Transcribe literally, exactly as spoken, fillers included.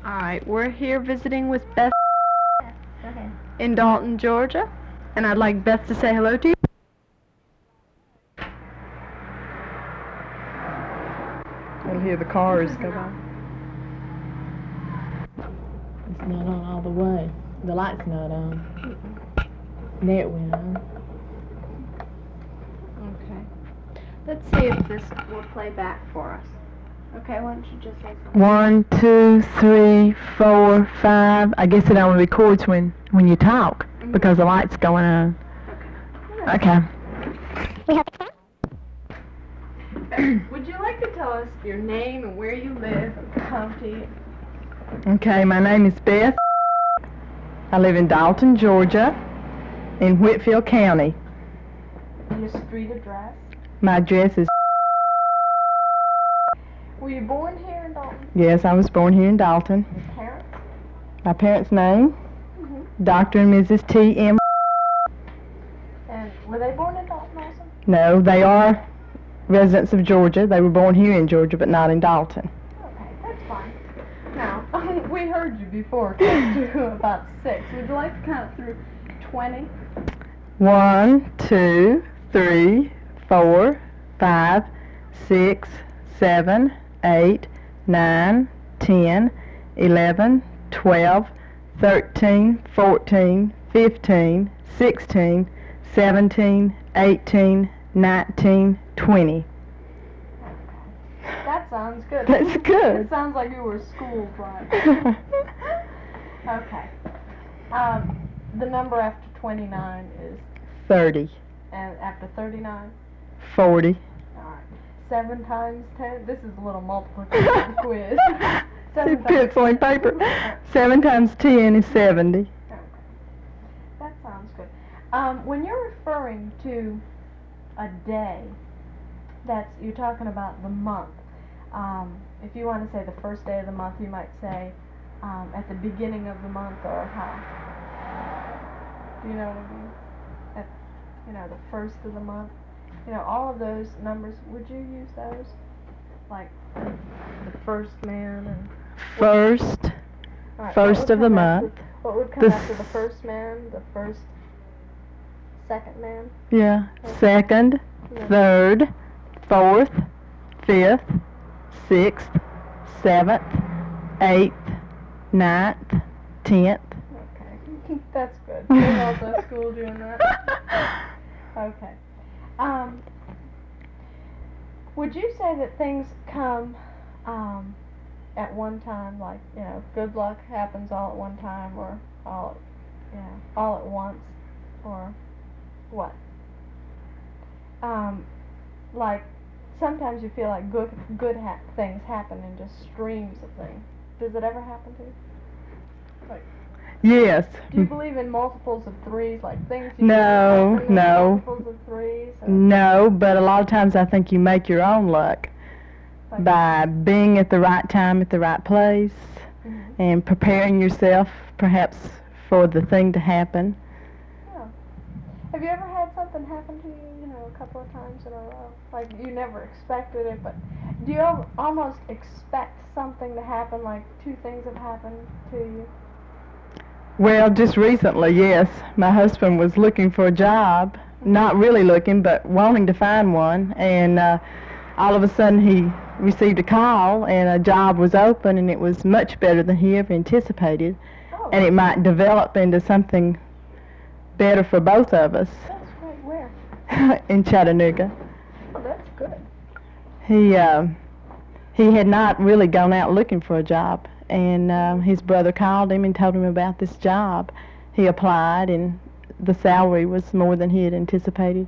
Alright, we're here visiting with Beth Yes, go ahead. in Dalton, Georgia, and I'd like Beth to say hello to you. We'll hear the cars go by. It's not on all the way. The light's not on. There it went on. Okay. Let's see if this will play back for us. Okay, why don't you just say something? One, two, three, four, five. I guess it only records when, when you talk Mm-hmm. because the light's going on. Okay. Would you like to tell us your name and where you live and county? Okay, my name is Beth. I live in Dalton, Georgia, in Whitfield County. And your street address? My address is... Were you born here in Dalton? Yes, I was born here in Dalton. Your parents? My parents' name, Mm-hmm. Doctor and Missus T M And were they born in Dalton also? No, they are residents of Georgia. They were born here in Georgia, but not in Dalton. Okay, that's fine. Now, we heard you before, count to about six. Would you like to count through twenty? One, two, three, four, five, six, seven, eight, nine, ten, eleven, twelve, thirteen, fourteen, fifteen, sixteen, seventeen, eighteen, nineteen, twenty. That sounds good. That's good. It sounds like you were schooled, Okay. Um, the number after twenty-nine is, thirty, and after thirty-nine? forty. Alright. Seven times ten? This is a little multiplication quiz. Seven times. Pencil and paper. Seven times ten is seventy. Okay. That sounds good. Um, when you're referring to a day, that's, you're talking about the month. Um, if you want to say the first day of the month, you might say um, at the beginning of the month, or how? Do you know what I mean? At, you know, the first of the month. You know, all of those numbers, would you use those? Like the first man and... First, All right, first what would of the come month. after- What would come The after the s- first man, the first, second man? yeah, second, Yeah. third, fourth, fifth, sixth, seventh, eighth, ninth, tenth. Okay, that's good. They all go to school doing that. Okay. Um, would you say that things come um, at one time, like, you know, good luck happens all at one time, or all, you know, all at once, or what? Um, like, sometimes you feel like good good ha- things happen in just streams of things. Does it ever happen to you? Like, Yes. do you believe in multiples of threes, like things you No, happen in no. multiples of threes? Or No, but a lot of times I think you make your own luck like, by being at the right time at the right place Mhm. and preparing yourself perhaps for the thing to happen. Yeah. Have you ever had something happen to you, you know, a couple of times in a row? Like, you never expected it, but do you al- almost expect something to happen, like two things have happened to you? Well, just recently, yes. My husband was looking for a job, not really looking, but wanting to find one, and uh, all of a sudden he received a call, and a job was open, and it was much better than he ever anticipated, Oh, and it might develop into something better for both of us that's great. Where? in Chattanooga. Oh, that's good. He uh, he had not really gone out looking for a job, and uh, his brother called him and told him about this job. He applied, and the salary was more than he had anticipated.